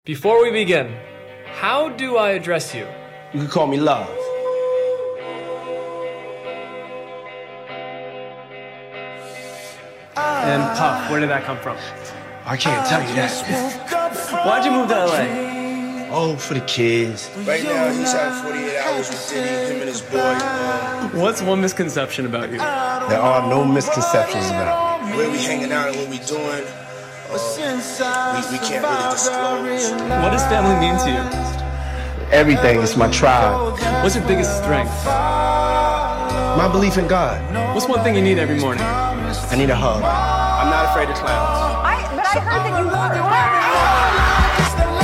Before we begin, how do I address you? You can call me Love. And Puff, where did that come from? I can't tell you that. Why'd you move to LA? Oh, for the kids. Right now, he's having 48 hours with Diddy, him and his boy. What's one misconception about you? There are no misconceptions about me. Where we hanging out and what we doing, we can't really disclose. What does family mean to you? Everything is my tribe. What's your biggest strength? My belief in God. What's one thing you need every morning? I need a hug. I'm not afraid of clowns. But I heard that you won.